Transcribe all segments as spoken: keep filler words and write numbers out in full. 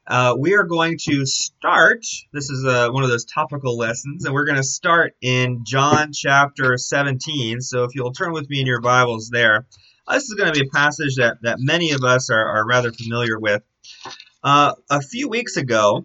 Uh, we are going to start, this is uh, one of those topical lessons, and we're going to start in John chapter seventeen. So if you'll turn with me in your Bibles there, uh, this is going to be a passage that, that many of us are, are rather familiar with. Uh, a few weeks ago,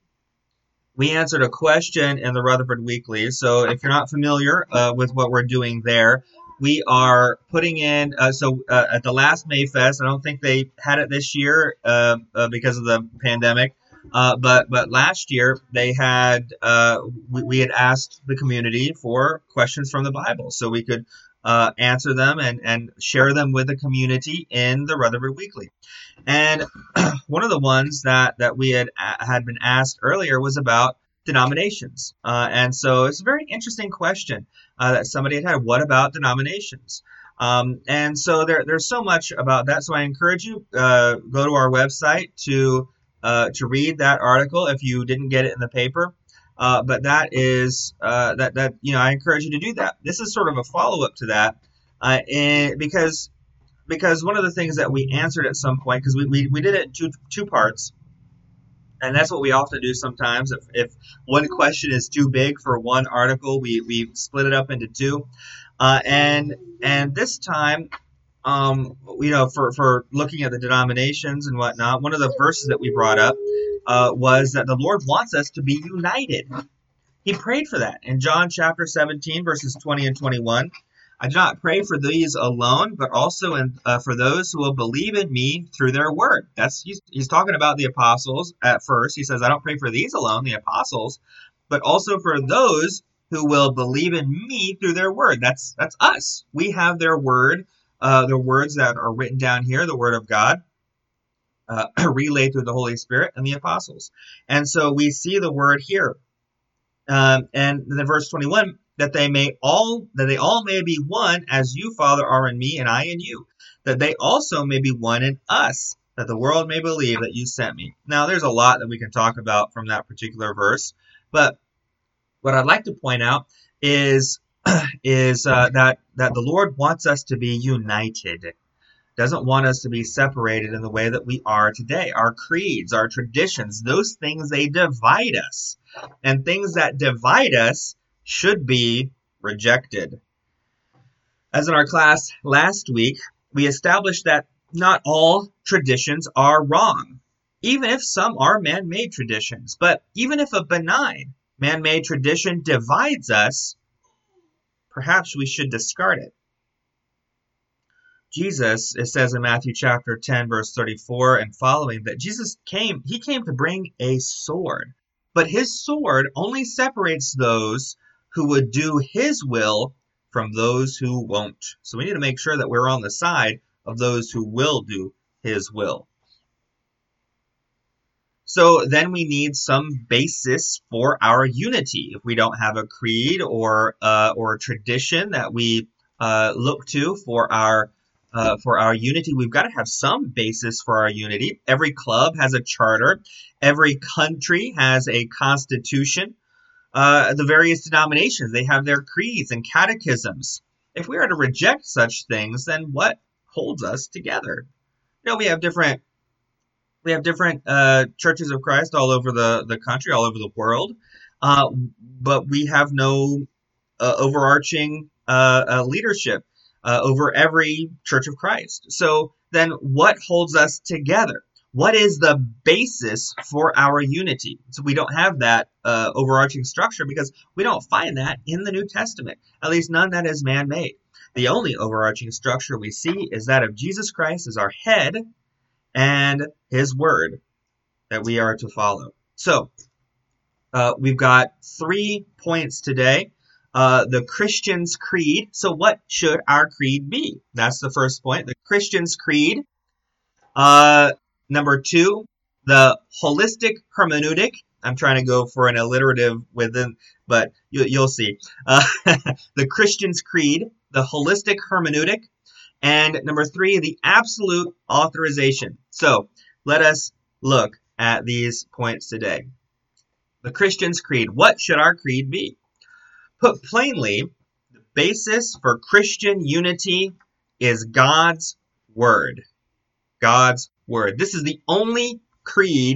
we answered a question in the Rutherford Weekly. So if you're not familiar uh, with what we're doing there, we are putting in, uh, so uh, at the last Mayfest, I don't think they had it this year uh, uh, because of the pandemic, uh, but but last year they had, uh, we, we had asked the community for questions from the Bible so we could uh, answer them and, and share them with the community in the Rutherford Weekly. And one of the ones that, that we had had been asked earlier was about denominations. Uh, and so it's a very interesting question uh, that somebody had had. What about denominations? Um, and so there, there's so much about that. So I encourage you, uh, go to our website to uh, to read that article if you didn't get it in the paper. Uh, but that is, uh, that, that you know, I encourage you to do that. This is sort of a follow-up to that uh, and because Because one of the things that we answered at some point, because we, we, we did it in two, two parts, and that's what we often do sometimes. If, if one question is too big for one article, we, we split it up into two. Uh, and and this time, um, you know, for, for looking at the denominations and whatnot, one of the verses that we brought up uh, was that the Lord wants us to be united. He prayed for that in John chapter seventeen, verses twenty and twenty-one. I do not pray for these alone, but also in, uh, for those who will believe in me through their word. That's he's, he's talking about the apostles at first. He says, I don't pray for these alone, the apostles, but also for those who will believe in me through their word. That's that's us. We have their word, uh, the words that are written down here, the word of God, uh, relayed through the Holy Spirit and the apostles. And so we see the word here. Um, and then verse twenty-one, that they may all that they all may be one, as you, Father, are in me, and I in you, that they also may be one in us, that the world may believe that you sent me. Now, there's a lot that we can talk about from that particular verse, but what I'd like to point out is is uh, that that the Lord wants us to be united. Doesn't want us to be separated in the way that we are today. Our creeds, our traditions, those things, they divide us. And things that divide us should be rejected. As in our class last week, we established that not all traditions are wrong, even if some are man-made traditions. But even if a benign man-made tradition divides us, perhaps we should discard it. Jesus, it says in Matthew chapter ten, verse thirty-four and following, that Jesus came, he came to bring a sword. But his sword only separates those who would do his will from those who won't. So we need to make sure that we're on the side of those who will do his will. So then we need some basis for our unity. If we don't have a creed or uh, or a tradition that we uh, look to for our Uh, for our unity, we've got to have some basis for our unity. Every club has a charter. Every country has a constitution. Uh, the various denominations, they have their creeds and catechisms. If we are to reject such things, then what holds us together? You know, we have different we have different uh, churches of Christ all over the, the country, all over the world, uh, but we have no uh, overarching uh, uh, leadership Uh, over every Church of Christ. So then what holds us together? What is the basis for our unity? So we don't have that uh, overarching structure because we don't find that in the New Testament, at least none that is man-made. The only overarching structure we see is that of Jesus Christ as our head and his word that we are to follow. So uh, we've got three points today. Uh, the Christian's Creed. So what should our creed be? That's the first point. The Christian's Creed. Uh, number two, the holistic hermeneutic. I'm trying to go for an alliterative within, but you, you'll see. Uh, the Christian's Creed, the holistic hermeneutic. And number three, the absolute authorization. So let us look at these points today. The Christian's Creed. What should our creed be? Put plainly, the basis for Christian unity is God's Word. God's Word. This is the only creed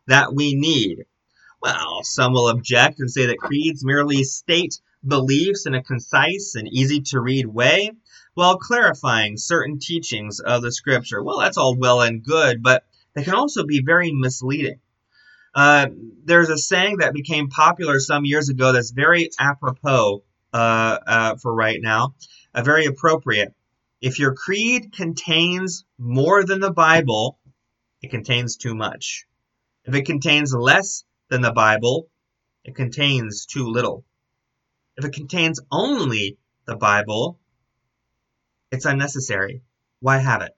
that we need? Well, some will object and say that creeds merely state beliefs in a concise and easy-to-read way, while clarifying certain teachings of the Scripture. Well, that's all well and good, but they can also be very misleading. Uh, there's a saying that became popular some years ago that's very apropos uh, uh, for right now, uh, very appropriate. If your creed contains more than the Bible, it contains too much. If it contains less than the Bible, it contains too little. If it contains only the Bible, it's unnecessary. Why have it?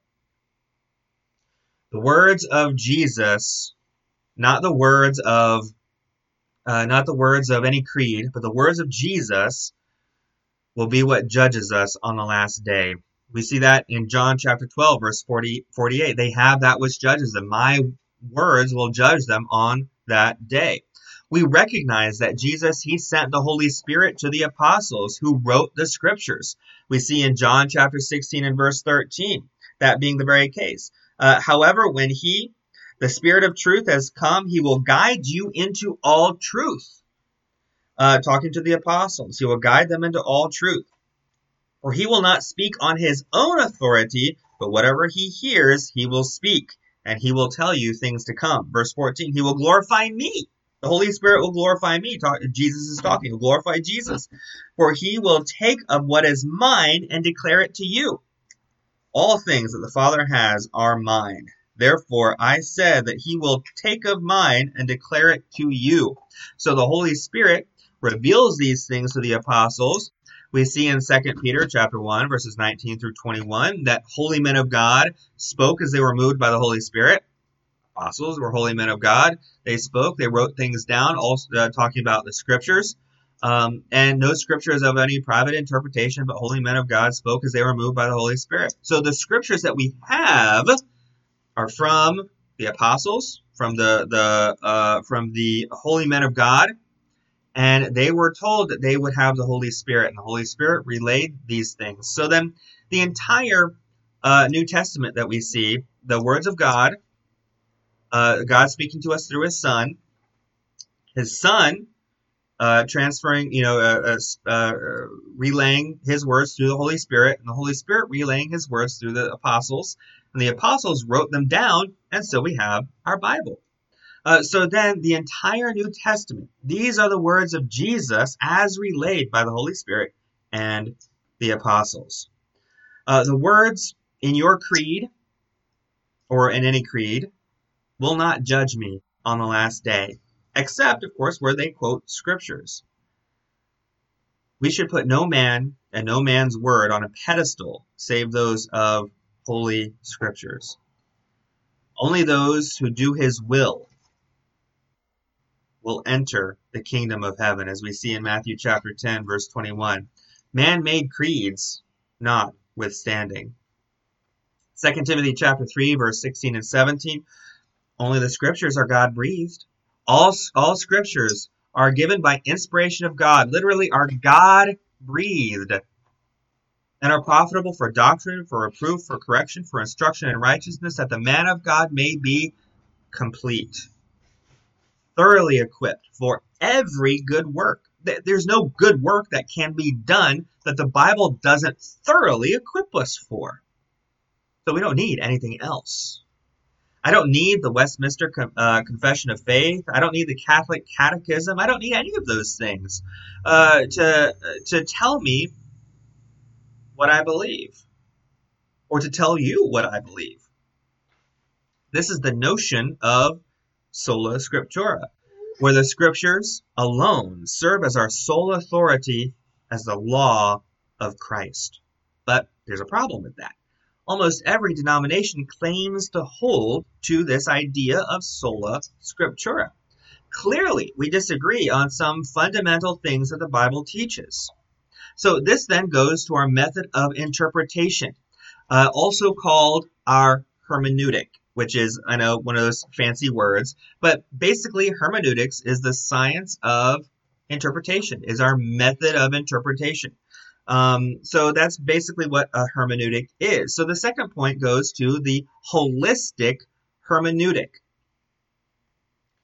The words of Jesus, not the words of uh, not the words of any creed, but the words of Jesus will be what judges us on the last day. We see that in John chapter twelve, verse forty, forty-eight. They have that which judges them. My words will judge them on that day. We recognize that Jesus, he sent the Holy Spirit to the apostles who wrote the scriptures. We see in John chapter sixteen and verse thirteen, that being the very case. Uh, however, when he, the Spirit of truth, has come, he will guide you into all truth. Uh, talking to the apostles, he will guide them into all truth. For he will not speak on his own authority, but whatever he hears, he will speak, and he will tell you things to come. Verse fourteen, he will glorify me. The Holy Spirit will glorify me. Talk, Jesus is talking. He will glorify Jesus. For he will take of what is mine and declare it to you. All things that the Father has are mine. Therefore, I said that he will take of mine and declare it to you. So the Holy Spirit reveals these things to the apostles. We see in Second Peter chapter one, verses nineteen through twenty-one, that holy men of God spoke as they were moved by the Holy Spirit. Apostles were holy men of God. They spoke, they wrote things down, also uh, talking about the scriptures. Um, and no scriptures of any private interpretation, but holy men of God spoke as they were moved by the Holy Spirit. So the scriptures that we have are from the apostles, from the the uh, from the holy men of God, and they were told that they would have the Holy Spirit, and the Holy Spirit relayed these things. So then, the entire uh, New Testament that we see, the words of God, uh, God speaking to us through His Son, His Son uh, transferring, you know, uh, uh, uh, relaying His words through the Holy Spirit, and the Holy Spirit relaying His words through the apostles. And the apostles wrote them down, and so we have our Bible. Uh, so then the entire New Testament, these are the words of Jesus as relayed by the Holy Spirit and the apostles. Uh, the words in your creed, or in any creed, will not judge me on the last day, except, of course, where they quote scriptures. We should put no man and no man's word on a pedestal save those of Holy Scriptures. Only those who do His will will enter the kingdom of heaven, as we see in Matthew chapter ten, verse twenty-one. Man-made creeds notwithstanding. Second Timothy chapter three, verse sixteen and seventeen. Only the scriptures are God-breathed. All, all scriptures are given by inspiration of God, literally are God-breathed, and are profitable for doctrine, for reproof, for correction, for instruction in righteousness, that the man of God may be complete, thoroughly equipped for every good work. There's no good work that can be done that the Bible doesn't thoroughly equip us for. So we don't need anything else. I don't need the Westminster uh, Confession of Faith. I don't need the Catholic Catechism. I don't need any of those things uh, to to tell me what I believe, or to tell you what I believe. This is the notion of sola scriptura, where the scriptures alone serve as our sole authority as the law of Christ. But there's a problem with that. Almost every denomination claims to hold to this idea of sola scriptura. Clearly, we disagree on some fundamental things that the Bible teaches. So this then goes to our method of interpretation, uh, also called our hermeneutic, which is, I know, one of those fancy words, but basically hermeneutics is the science of interpretation, is our method of interpretation. Um, so that's basically what a hermeneutic is. So the second point goes to the holistic hermeneutic.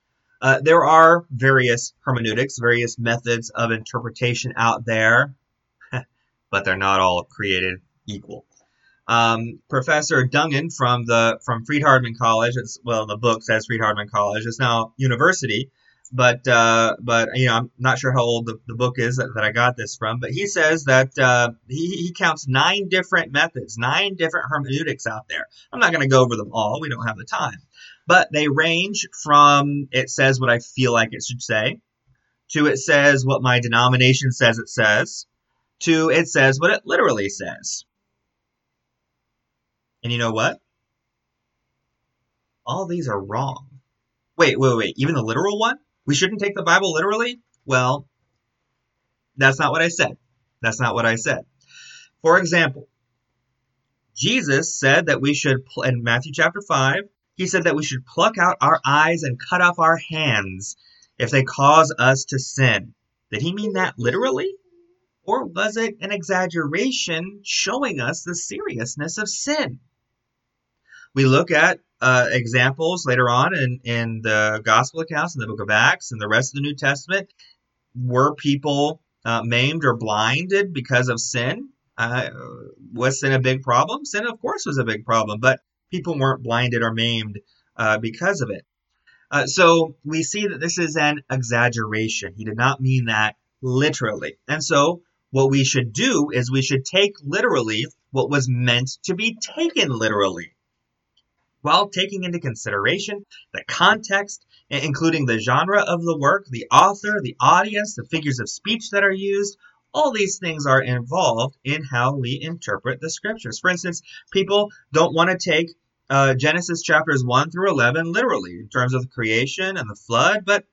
Uh, there are various hermeneutics, various methods of interpretation out there, but they're not all created equal. Um, Professor Dungan from the from Freed-Hardeman College, it's, well, the book says Freed-Hardeman College, it's now university, but uh, but you know, I'm not sure how old the, the book is that, that I got this from, but he says that uh, he, he counts nine different methods, nine different hermeneutics out there. I'm not going to go over them all, we don't have the time, but they range from it says what I feel like it should say, to it says what my denomination says it says, to it says what it literally says. And you know what? All these are wrong. Wait, wait, wait. Even the literal one? We shouldn't take the Bible literally? Well, that's not what I said. That's not what I said. For example, Jesus said that we should, in Matthew chapter five, he said that we should pluck out our eyes and cut off our hands if they cause us to sin. Did he mean that literally? Or was it an exaggeration showing us the seriousness of sin? We look at uh, examples later on in, in the gospel accounts in the book of Acts and the rest of the New Testament. Were people uh, maimed or blinded because of sin? Uh, was sin a big problem? Sin, of course, was a big problem, but people weren't blinded or maimed uh, because of it. Uh, so we see that this is an exaggeration. He did not mean that literally. And so what we should do is we should take literally what was meant to be taken literally, while taking into consideration the context, including the genre of the work, the author, the audience, the figures of speech that are used. All these things are involved in how we interpret the scriptures. For instance, people don't want to take uh, Genesis chapters one through eleven literally in terms of the creation and the flood, but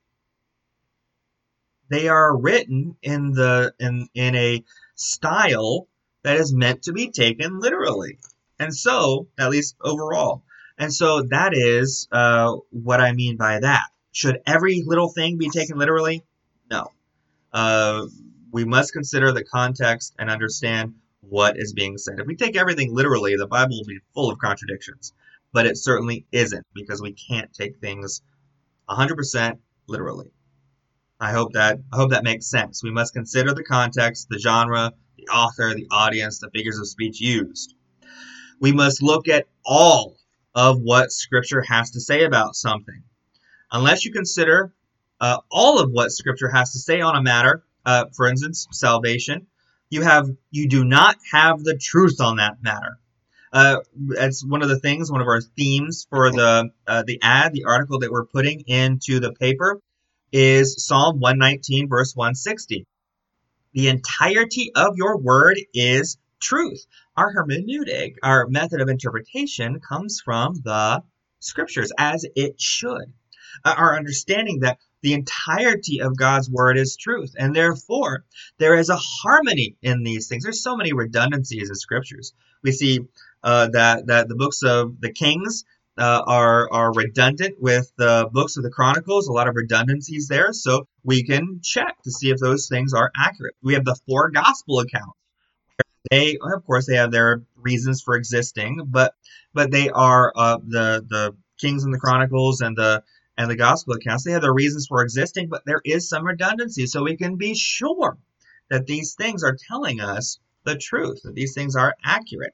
they are written in the in in a style that is meant to be taken literally. And so, at least overall. And so that is uh, what I mean by that. Should every little thing be taken literally? No. Uh, we must consider the context and understand what is being said. If we take everything literally, the Bible will be full of contradictions. But it certainly isn't, because we can't take things one hundred percent literally. I hope that I hope that makes sense. We must consider the context, the genre, the author, the audience, the figures of speech used. We must look at all of what Scripture has to say about something. Unless you consider uh, all of what Scripture has to say on a matter, uh, for instance, salvation, you have you do not have the truth on that matter. Uh, that's one of the things, one of our themes for the uh, the ad, the article that we're putting into the paper, is Psalm one nineteen, verse one sixty. The entirety of your word is truth. Our hermeneutic, our method of interpretation, comes from the Scriptures, as it should. Uh, our understanding that the entirety of God's word is truth, and therefore there is a harmony in these things. There's so many redundancies in Scriptures. We see uh, that that the books of the Kings uh, are are redundant with the books of the Chronicles. A lot of redundancies there, so we can check to see if those things are accurate. We have the four gospel accounts. They, of course, they have their reasons for existing, but but they are uh, the the Kings and the Chronicles and the and the Gospel accounts. They have their reasons for existing, but there is some redundancy, so we can be sure that these things are telling us the truth, that these things are accurate.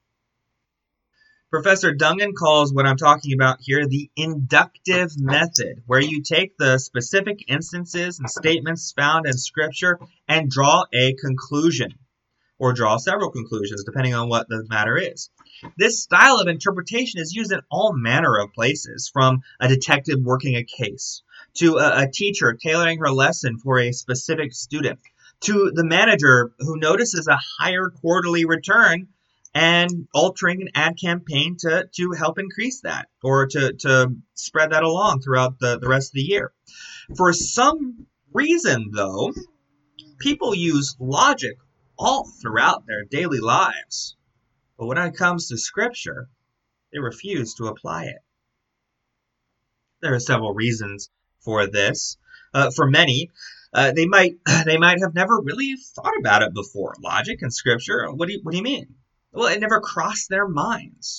Professor Dungan calls what I'm talking about here the inductive method, where you take the specific instances and statements found in Scripture and draw a conclusion, or draw several conclusions, depending on what the matter is. This style of interpretation is used in all manner of places, from a detective working a case, to a, a teacher tailoring her lesson for a specific student, to the manager who notices a higher quarterly return and altering an ad campaign to, to help increase that, or to, to spread that along throughout the, the rest of the year. For some reason, though, people use logic all throughout their daily lives. But when it comes to Scripture, they refuse to apply it. There are several reasons for this. Uh, for many, uh, they might they might have never really thought about it before. Logic and Scripture, what do you, what do you mean? Well, it never crossed their minds.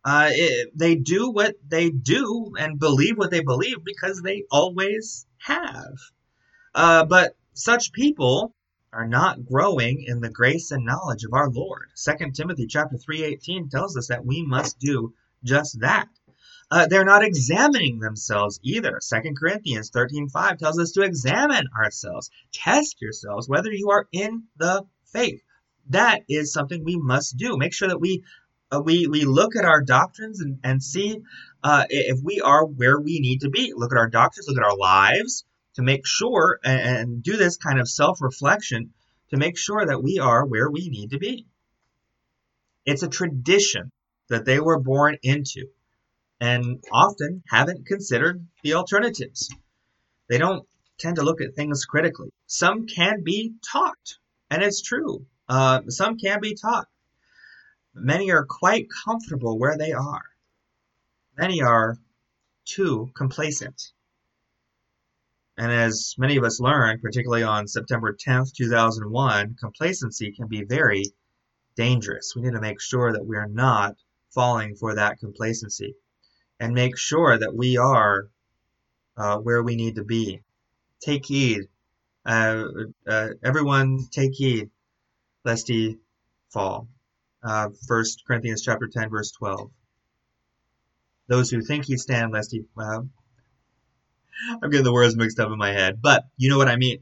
Uh, it, they do what they do and believe what they believe because they always have. Uh, but such people are not growing in the grace and knowledge of our Lord. Second Timothy chapter three eighteen tells us that we must do just that. Uh, they're not examining themselves either. Second Corinthians thirteen five tells us to examine ourselves. Test yourselves whether you are in the faith. That is something we must do. Make sure that we uh, we we look at our doctrines and, and see uh, if we are where we need to be. Look at our doctrines, look at our lives to make sure and, and do this kind of self-reflection to make sure that we are where we need to be. It's a tradition that they were born into and often haven't considered the alternatives. They don't tend to look at things critically. Some can be taught, and it's true. Uh, some can be taught. Many are quite comfortable where they are. Many are too complacent. And as many of us learned, particularly on September tenth, two thousand one, complacency can be very dangerous. We need to make sure that we are not falling for that complacency and make sure that we are uh, where we need to be. Take heed. Uh, uh, everyone take heed lest ye fall. Uh, First Corinthians chapter ten, verse twelve. Those who think ye stand, lest ye... Uh, I'm getting the words mixed up in my head, but you know what I mean.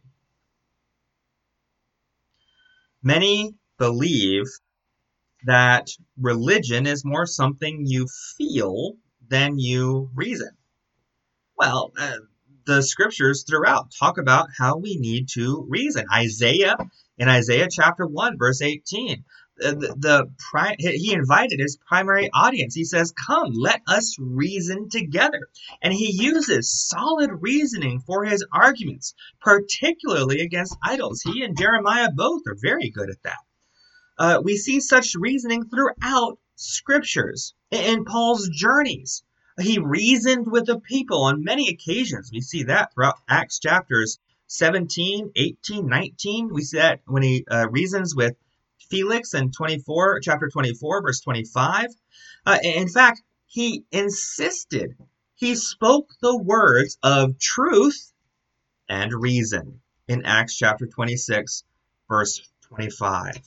Many believe that religion is more something you feel than you reason. Well, uh, the scriptures throughout talk about how we need to reason. Isaiah, in Isaiah chapter one, verse eighteen, the, the, the pri- he invited his primary audience. He says, come, let us reason together. And he uses solid reasoning for his arguments, particularly against idols. He and Jeremiah both are very good at that. Uh, we see such reasoning throughout scriptures. In Paul's journeys, he reasoned with the people on many occasions. We see that throughout Acts chapters seventeen, eighteen, nineteen. We see that when he uh, reasons with Felix in twenty-four, chapter twenty-four, verse twenty-five. Uh, in fact, he insisted. He spoke the words of truth and reason in Acts chapter twenty-six, verse twenty-five.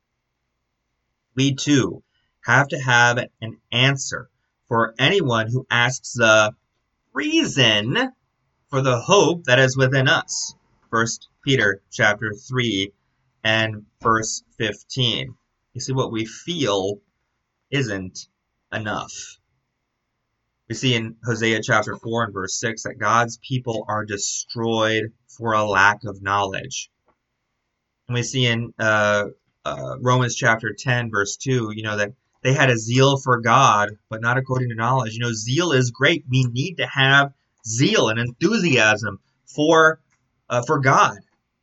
We too have to have an answer for anyone who asks the reason for the hope that is within us. First Peter chapter three and verse fifteen. You see, what we feel isn't enough. We see in Hosea chapter four and verse six that God's people are destroyed for a lack of knowledge. And we see in uh, uh, Romans chapter ten verse two, you know, that they had a zeal for God, but not according to knowledge. You know, zeal is great. We need to have zeal and enthusiasm for uh, for God.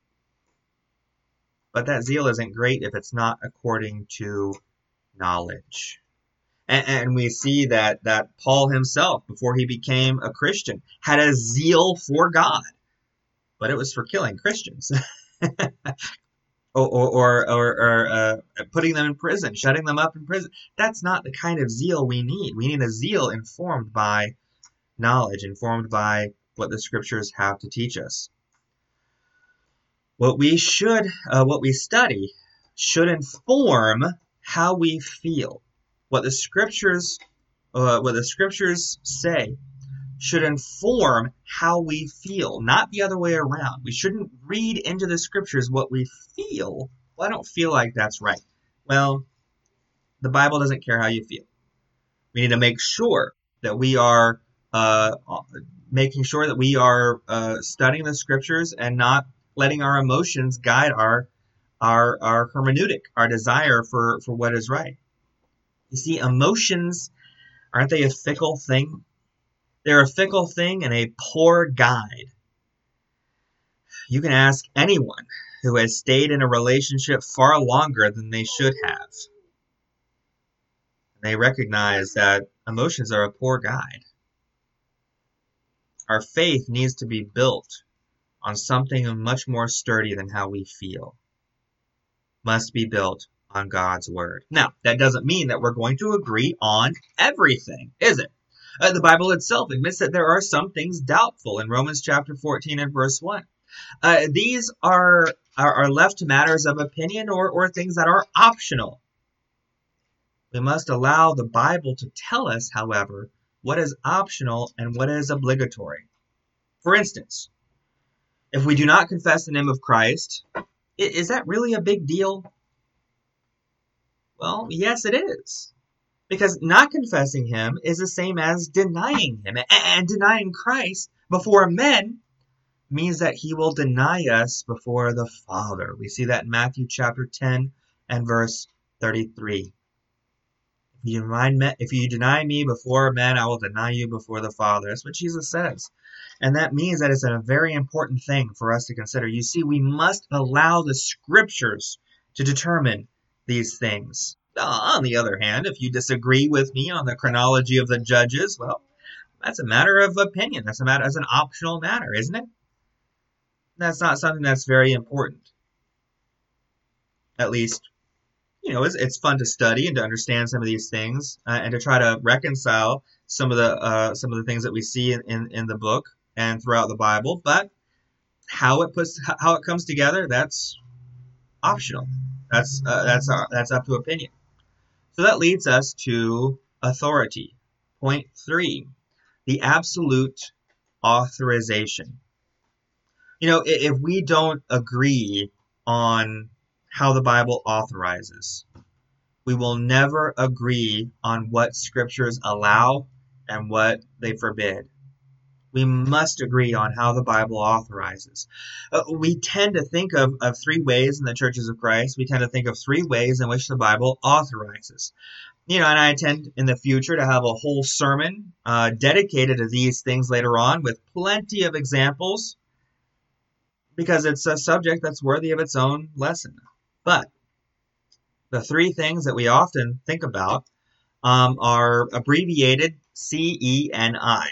But that zeal isn't great if it's not according to knowledge. And, and we see that, that Paul himself, before he became a Christian, had a zeal for God. But it was for killing Christians. or or, or, or uh, putting them in prison, shutting them up in prison. That's not the kind of zeal we need. We need a zeal informed by knowledge, informed by what the scriptures have to teach us. What we should, uh, what we study should inform how we feel. What the scriptures, uh, what the scriptures say should inform how we feel, not the other way around. We shouldn't read into the scriptures what we feel. Well, I don't feel like that's right. Well, the Bible doesn't care how you feel. We need to make sure that we are uh, making sure that we are uh, studying the scriptures and not letting our emotions guide our our our hermeneutic, our desire for, for what is right. You see, emotions, aren't they a fickle thing? They're a fickle thing and a poor guide. You can ask anyone who has stayed in a relationship far longer than they should have. They recognize that emotions are a poor guide. Our faith needs to be built on something much more sturdy than how we feel. Must be built on God's word. Now, that doesn't mean that we're going to agree on everything, is it? Uh, the Bible itself admits that there are some things doubtful in Romans chapter fourteen and verse one. Uh, these are, are, are left to matters of opinion or, or things that are optional. We must allow the Bible to tell us, however, what is optional and what is obligatory. For instance, if we do not confess the name of Christ, is that really a big deal? Well, yes, it is. Because not confessing him is the same as denying him. And denying Christ before men means that he will deny us before the Father. We see that in Matthew chapter ten and verse thirty-three. If you deny me, if you deny me before men, I will deny you before the Father. That's what Jesus says. And that means that it's a very important thing for us to consider. You see, we must allow the Scriptures to determine these things. On the other hand, if you disagree with me on the chronology of the judges, well, that's a matter of opinion. That's a matter, that's an optional matter, isn't it? That's not something that's very important. At least, you know, it's, it's fun to study and to understand some of these things uh, and to try to reconcile some of the uh, some of the things that we see in, in, in the book and throughout the Bible. But how it puts how it comes together, that's optional. That's uh, that's uh, that's up to opinion. So that leads us to authority. Point three, the absolute authorization. You know, if we don't agree on how the Bible authorizes, we will never agree on what scriptures allow and what they forbid. We must agree on how the Bible authorizes. Uh, we tend to think of, of three ways in the churches of Christ. We tend to think of three ways in which the Bible authorizes. You know, and I intend in the future to have a whole sermon uh, dedicated to these things later on with plenty of examples, because it's a subject that's worthy of its own lesson. But the three things that we often think about um, are abbreviated C E N I.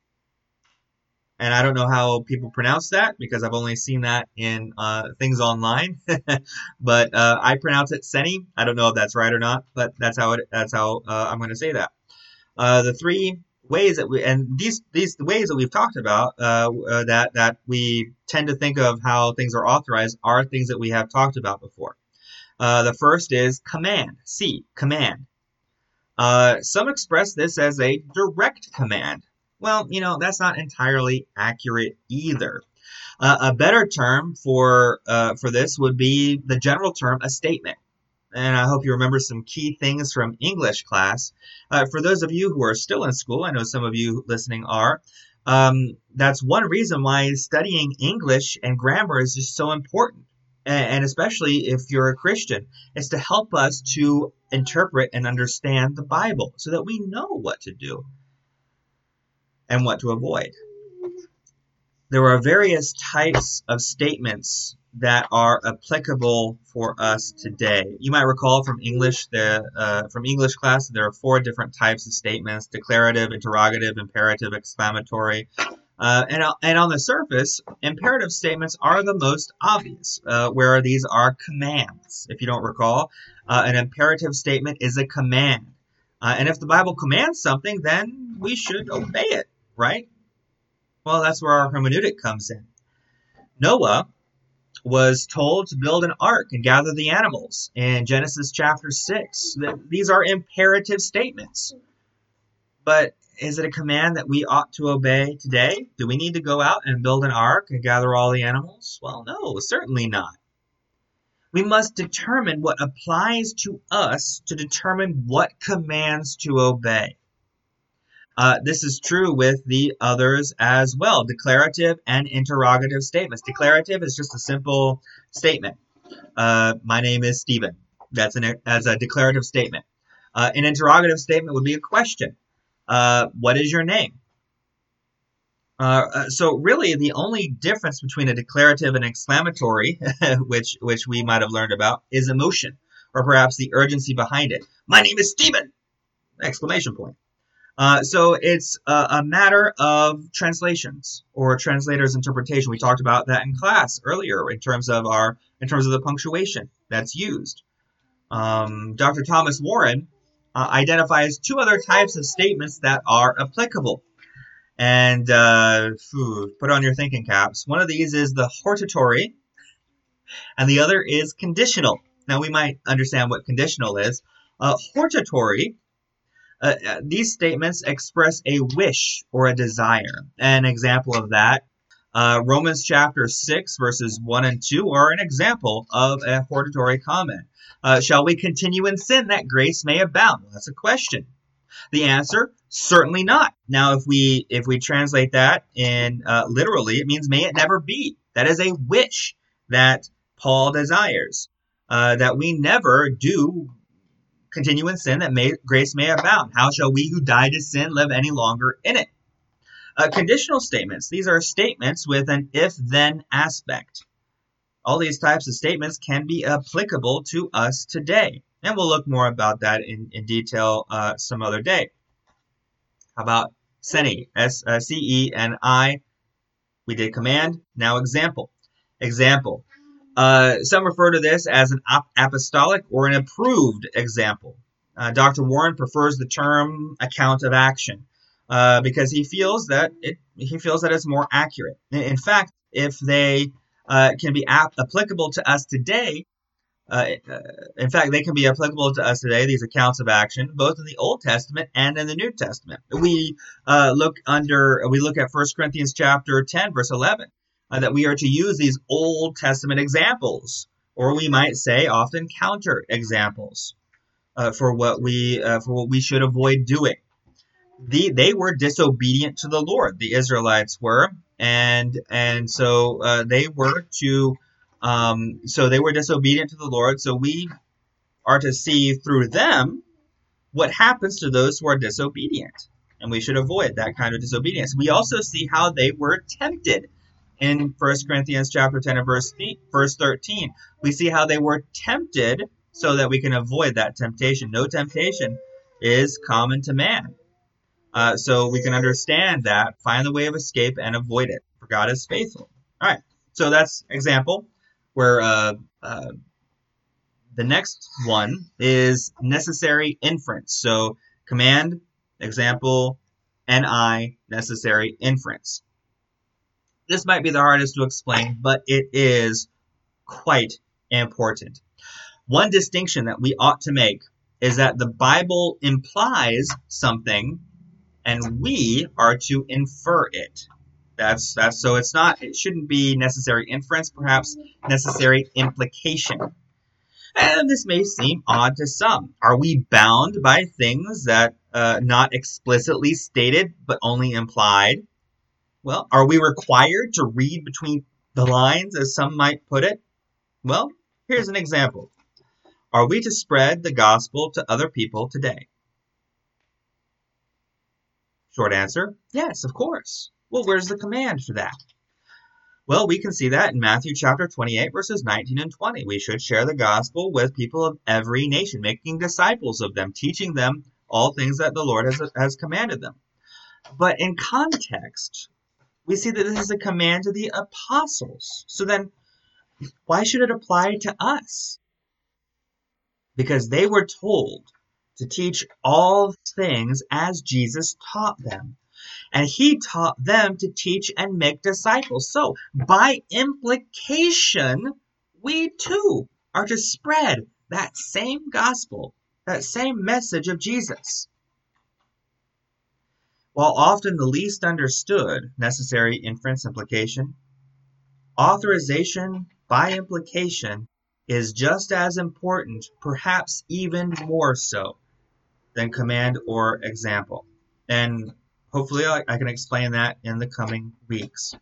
And I don't know how people pronounce that because I've only seen that in uh, things online. But uh, I pronounce it Seni. I don't know if that's right or not, but that's how it. That's how uh, I'm going to say that. Uh, the three ways that we and these these ways that we've talked about uh, uh, that that we tend to think of how things are authorized are things that we have talked about before. Uh, the first is command. C, command. Uh, some express this as a direct command. Well, you know, that's not entirely accurate either. Uh, a better term for uh, for this would be the general term, a statement. And I hope you remember some key things from English class. Uh, for those of you who are still in school, I know some of you listening are, um, that's one reason why studying English and grammar is just so important. And, and especially if you're a Christian, it's to help us to interpret and understand the Bible so that we know what to do and what to avoid. There are various types of statements that are applicable for us today. You might recall from English, the uh, from English class, there are four different types of statements: declarative, interrogative, imperative, exclamatory. Uh, and, and on the surface, imperative statements are the most obvious, uh, where these are commands. If you don't recall, uh, an imperative statement is a command. Uh, and if the Bible commands something, then we should obey it, right? Well, that's where our hermeneutic comes in. Noah was told to build an ark and gather the animals in Genesis chapter six. These are imperative statements. But is it a command that we ought to obey today? Do we need to go out and build an ark and gather all the animals? Well, no, certainly not. We must determine what applies to us to determine what commands to obey. Uh, this is true with the others as well, declarative and interrogative statements. Declarative is just a simple statement. Uh, my name is Stephen. That's an as a declarative statement. Uh, an interrogative statement would be a question. Uh, what is your name? Uh, uh, so really, the only difference between a declarative and exclamatory, which which we might have learned about, is emotion, or perhaps the urgency behind it. My name is Stephen! Exclamation point. Uh, so it's a, a matter of translations or translator's interpretation. We talked about that in class earlier in terms of our in terms of the punctuation that's used. Um, Doctor Thomas Warren uh, identifies two other types of statements that are applicable. And uh, phew, put on your thinking caps. One of these is the hortatory, and the other is conditional. Now, we might understand what conditional is. Uh, hortatory, uh, uh, these statements express a wish or a desire. An example of that, uh, Romans chapter six, verses one and two, are an example of a hortatory comment. Uh, shall we continue in sin that grace may abound? Well, that's a question. The answer, certainly not. Now, if we if we translate that in uh, literally, it means may it never be. That is a wish that Paul desires, uh, that we never do continue in sin, that may, grace may abound. How shall we who died to sin live any longer in it? Uh, conditional statements. These are statements with an if-then aspect. All these types of statements can be applicable to us today. And we'll look more about that in, in detail uh, some other day. How about Seni? S C E N I. We did command, now example. Example. Uh, some refer to this as an ap- apostolic or an approved example. Uh, Doctor Warren prefers the term account of action uh, because he feels that it he feels that it's more accurate. In, in fact, if they uh, can be ap- applicable to us today, uh, in fact, they can be applicable to us today. These accounts of action, both in the Old Testament and in the New Testament. We uh, look under we look at First Corinthians chapter ten, verse eleven. Uh, that we are to use these Old Testament examples, or we might say often counter examples uh, for what we uh, for what we should avoid doing. The, they were disobedient to the Lord. The Israelites were, and and so uh, they were to um, so they were disobedient to the Lord. So we are to see through them what happens to those who are disobedient, and we should avoid that kind of disobedience. We also see how they were tempted. In First Corinthians chapter ten and verse thirteen, we see how they were tempted so that we can avoid that temptation. No temptation is common to man. Uh, so we can understand that, find the way of escape, and avoid it. For God is faithful. All right, so that's example where uh, uh, the next one is necessary inference. So command, example, ni, necessary inference. This might be the hardest to explain, but it is quite important. One distinction that we ought to make is that the Bible implies something, and we are to infer it. That's that's so it's not it shouldn't be necessary inference, perhaps necessary implication. And this may seem odd to some. Are we bound by things that uh, not explicitly stated but only implied? Well, are we required to read between the lines, as some might put it? Well, here's an example. Are we to spread the gospel to other people today? Short answer, yes, of course. Well, where's the command for that? Well, we can see that in Matthew chapter twenty-eight, verses nineteen and twenty. We should share the gospel with people of every nation, making disciples of them, teaching them all things that the Lord has, has commanded them. But in context, we see that this is a command to the apostles. So then, why should it apply to us? Because they were told to teach all things as Jesus taught them. And he taught them to teach and make disciples. So, by implication, we too are to spread that same gospel, that same message of Jesus. While often the least understood necessary inference implication, authorization by implication is just as important, perhaps even more so, than command or example. And hopefully I, I can explain that in the coming weeks.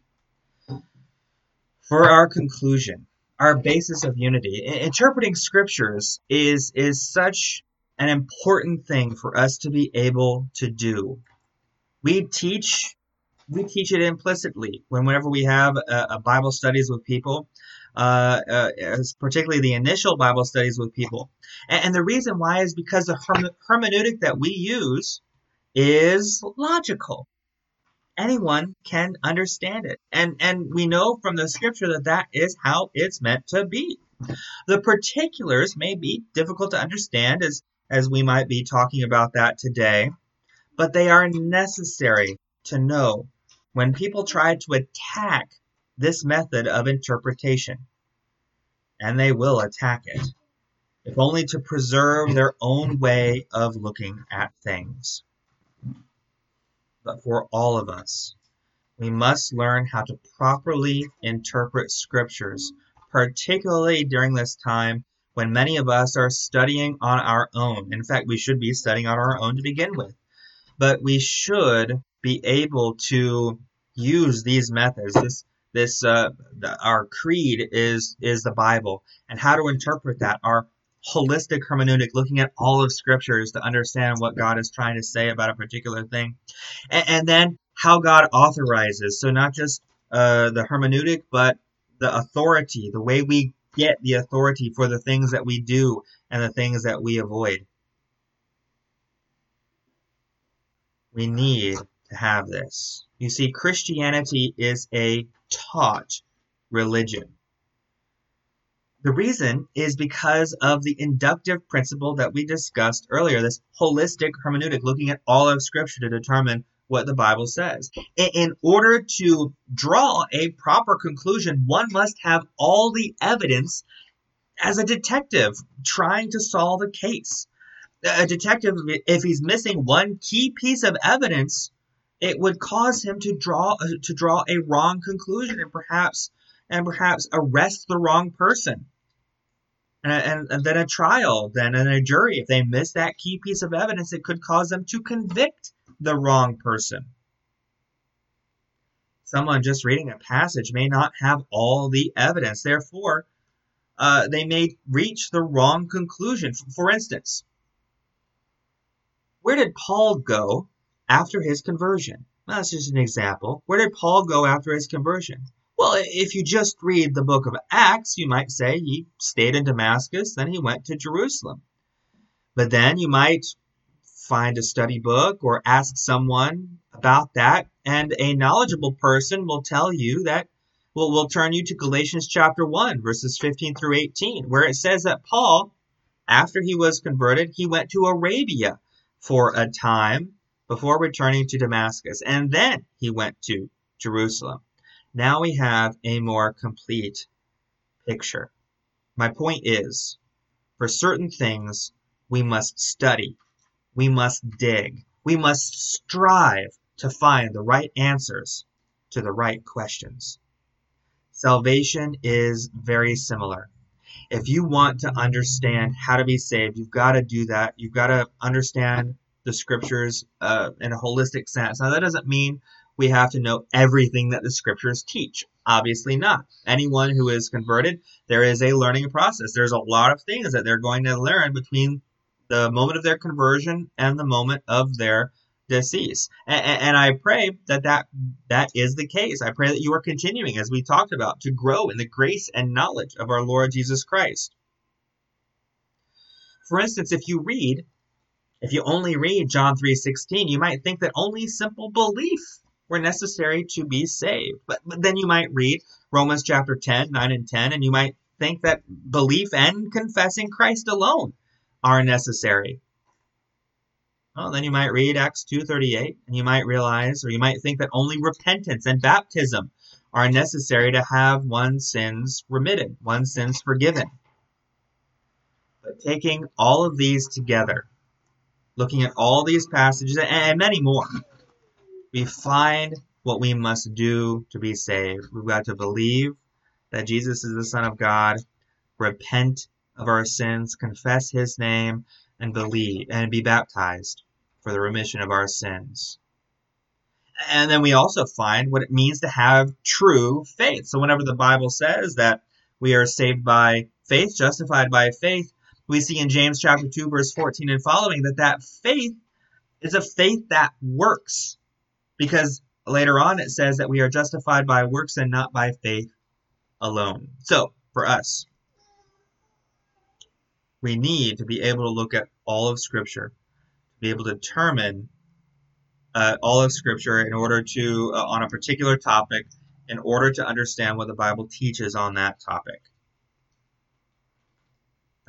For our conclusion, our basis of unity, interpreting scriptures is, is such an important thing for us to be able to do. We teach we teach it implicitly when whenever we have a, a Bible studies with people, uh, uh, particularly the initial Bible studies with people. And, and the reason why is because the herme- hermeneutic that we use is logical. Anyone can understand it. And, and we know from the scripture that that is how it's meant to be. The particulars may be difficult to understand as, as we might be talking about that today, but they are necessary to know when people try to attack this method of interpretation. And they will attack it, if only to preserve their own way of looking at things. But for all of us, we must learn how to properly interpret scriptures, particularly during this time when many of us are studying on our own. In fact, we should be studying on our own to begin with. But we should be able to use these methods. This, this, uh, the, our creed is is the Bible, and how to interpret that. Our holistic hermeneutic, looking at all of scriptures to understand what God is trying to say about a particular thing, and, and then how God authorizes. So not just uh, the hermeneutic, but the authority, the way we get the authority for the things that we do and the things that we avoid. We need to have this. You see, Christianity is a taught religion. The reason is because of the inductive principle that we discussed earlier, this holistic hermeneutic, looking at all of Scripture to determine what the Bible says. In order to draw a proper conclusion, one must have all the evidence as a detective trying to solve a case. A detective, if he's missing one key piece of evidence, it would cause him to draw to draw a wrong conclusion and perhaps and perhaps arrest the wrong person. And, and, and then a trial, then in a jury, if they miss that key piece of evidence, it could cause them to convict the wrong person. Someone just reading a passage may not have all the evidence. Therefore, uh, they may reach the wrong conclusion. For instance, where did Paul go after his conversion? Well, that's just an example. Where did Paul go after his conversion? Well, if you just read the book of Acts, you might say he stayed in Damascus, then he went to Jerusalem. But then you might find a study book or ask someone about that, and a knowledgeable person will tell you that, well, will turn you to Galatians chapter one, verses fifteen through eighteen, where it says that Paul, after he was converted, he went to Arabia for a time before returning to Damascus, and then he went to Jerusalem. Now we have a more complete picture. My point is, for certain things, we must study, we must dig, we must strive to find the right answers to the right questions. Salvation is very similar. If you want to understand how to be saved, you've got to do that. You've got to understand the scriptures uh, in a holistic sense. Now, that doesn't mean we have to know everything that the scriptures teach. Obviously not. Anyone who is converted, there is a learning process. There's a lot of things that they're going to learn between the moment of their conversion and the moment of their decease. And, and I pray that, that that is the case. I pray that you are continuing, as we talked about, to grow in the grace and knowledge of our Lord Jesus Christ. For instance, if you read, if you only read John three sixteen, you might think that only simple belief were necessary to be saved. But, but then you might read Romans chapter ten, nine and ten, and you might think that belief and confessing Christ alone are necessary. Well, then you might read Acts two thirty-eight, and you might realize, or you might think that only repentance and baptism are necessary to have one's sins remitted, one's sins forgiven. But taking all of these together, looking at all these passages, and many more, we find what we must do to be saved. We've got to believe that Jesus is the Son of God, repent of our sins, confess his name, and believe and be baptized for the remission of our sins. And then we also find what it means to have true faith. So whenever the Bible says that we are saved by faith, justified by faith, we see in James chapter two, verse fourteen and following that that faith is a faith that works. Because later on it says that we are justified by works and not by faith alone. So, for us, we need to be able to look at all of Scripture, to be able to determine uh, all of Scripture in order to, uh, on a particular topic, in order to understand what the Bible teaches on that topic.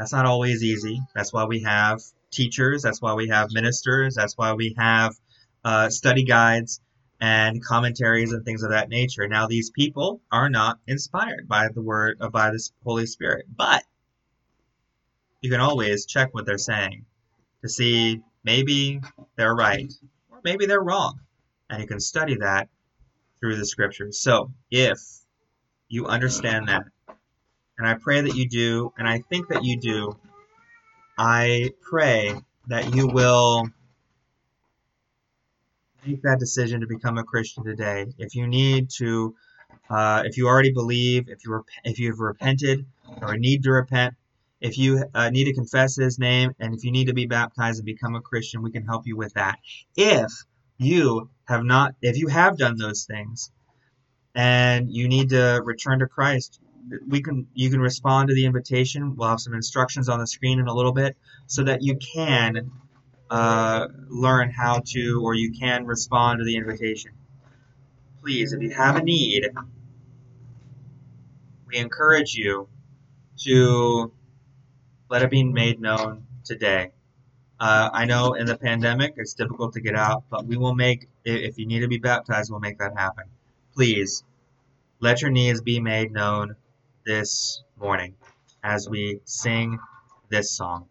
That's not always easy. That's why we have teachers. That's why we have ministers. That's why we have uh, study guides and commentaries and things of that nature. Now, these people are not inspired by the word, uh, by the Holy Spirit, but you can always check what they're saying to see maybe they're right or maybe they're wrong. And you can study that through the scriptures. So if you understand that, and I pray that you do, and I think that you do, I pray that you will make that decision to become a Christian today. If you need to, uh, if you already believe, if you rep- if you've repented or need to repent, if you uh, need to confess His name, and if you need to be baptized and become a Christian, we can help you with that. If you have not, if you have done those things, and you need to return to Christ, we can you can respond to the invitation. We'll have some instructions on the screen in a little bit so that you can uh, learn how to, or you can respond to the invitation. Please, if you have a need, we encourage you to let it be made known today. Uh, I know in the pandemic it's difficult to get out, but we will make, if you need to be baptized, we'll make that happen. Please, let your needs be made known this morning as we sing this song.